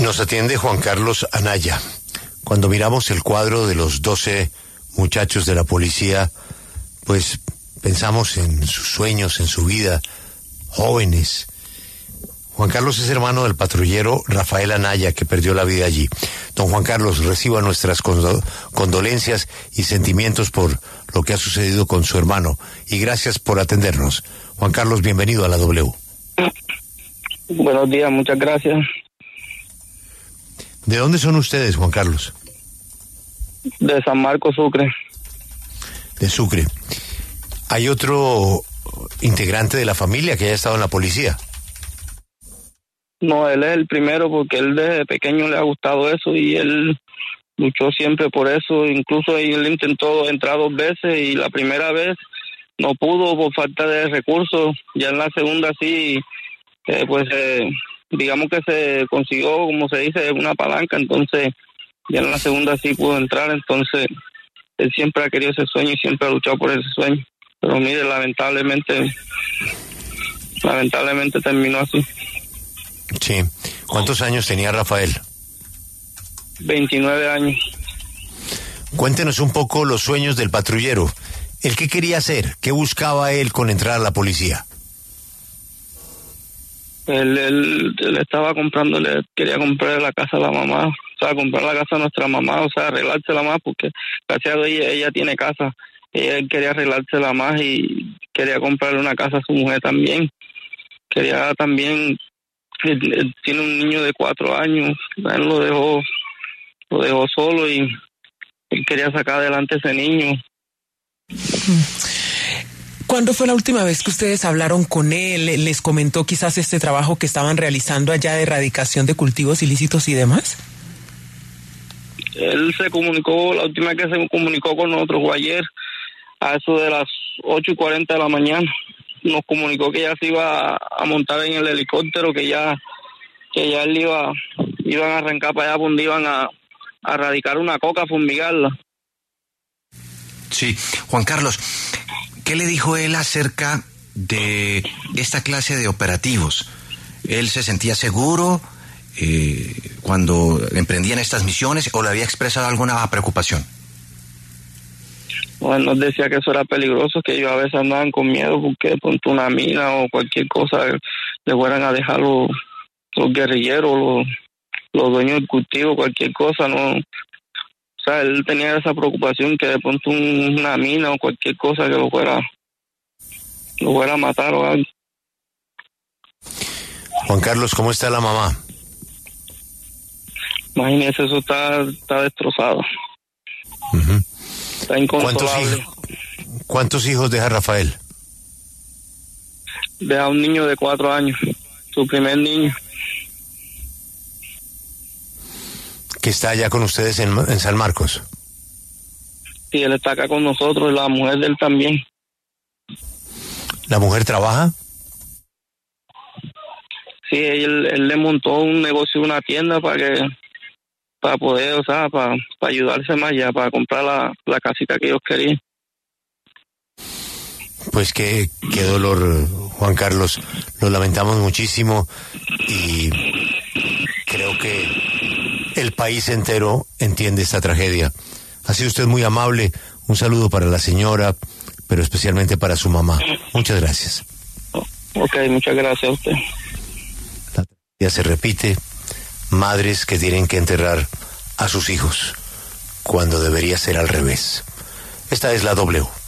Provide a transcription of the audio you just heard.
Nos atiende Juan Carlos Anaya. Cuando miramos el cuadro de los 12 muchachos de la policía, pues pensamos en sus sueños, en su vida, jóvenes. Juan Carlos es hermano del patrullero Rafael Anaya, que perdió la vida allí. Don Juan Carlos, reciba nuestras condolencias y sentimientos por lo que ha sucedido con su hermano, y gracias por atendernos. Juan Carlos, bienvenido a la W. Buenos días, muchas gracias. ¿De dónde son ustedes, Juan Carlos? De San Marcos, Sucre. De Sucre. ¿Hay otro integrante de la familia que haya estado en la policía? No, él es el primero porque él desde pequeño le ha gustado eso y él luchó siempre por eso. Incluso él intentó entrar 2 veces y la primera vez no pudo por falta de recursos. Ya en la segunda sí, digamos que se consiguió, como se dice, una palanca. Entonces ya en la segunda sí pudo entrar. Entonces él siempre ha querido ese sueño y siempre ha luchado por ese sueño. Pero mire, lamentablemente terminó así. Sí. ¿Cuántos años tenía Rafael? 29 años. Cuéntenos un poco los sueños del patrullero. ¿El qué quería hacer? ¿Qué buscaba él con entrar a la policía? Él estaba comprando, le quería comprar la casa a la mamá, o sea, comprar la casa a nuestra mamá, o sea, arreglársela más, porque gracias a Dios ella tiene casa. Él quería arreglársela más y quería comprarle una casa a su mujer también. Quería también, él tiene un niño de 4 años, él lo dejó solo y él quería sacar adelante a ese niño. ¿Cuándo fue la última vez que ustedes hablaron con él? ¿Les comentó quizás este trabajo que estaban realizando allá de erradicación de cultivos ilícitos y demás? Él se comunicó, la última vez que se comunicó con nosotros fue ayer, a eso de las 8:40 de la mañana. Nos comunicó que ya se iba a montar en el helicóptero, que ya él iban a arrancar para allá donde iban a erradicar una coca, a fumigarla. Sí, Juan Carlos, ¿qué le dijo él acerca de esta clase de operativos? ¿Él se sentía seguro cuando emprendían estas misiones o le había expresado alguna preocupación? Bueno, nos decía que eso era peligroso, que ellos a veces andaban con miedo porque de pronto una mina o cualquier cosa le fueran a dejar los guerrilleros, los dueños del cultivo, cualquier cosa, ¿no? O sea, él tenía esa preocupación que de pronto una mina o cualquier cosa que lo fuera a matar o algo. Juan Carlos, ¿cómo está la mamá? Imagínese, eso está destrozado. Uh-huh. Está inconsolable. ¿Cuántos hijos deja Rafael? Deja un niño de 4 años, su primer niño. ¿Que está allá con ustedes en San Marcos? Sí, él está acá con nosotros, la mujer de él también. ¿La mujer trabaja? Sí, él le montó un negocio, una tienda para poder, o sea, para ayudarse más ya, para comprar la casita que ellos querían. Pues qué dolor, Juan Carlos. Lo lamentamos muchísimo y creo que el país entero entiende esta tragedia. Ha sido usted muy amable. Un saludo para la señora, pero especialmente para su mamá. Muchas gracias. Ok, muchas gracias a usted. La tragedia se repite. Madres que tienen que enterrar a sus hijos cuando debería ser al revés. Esta es la W.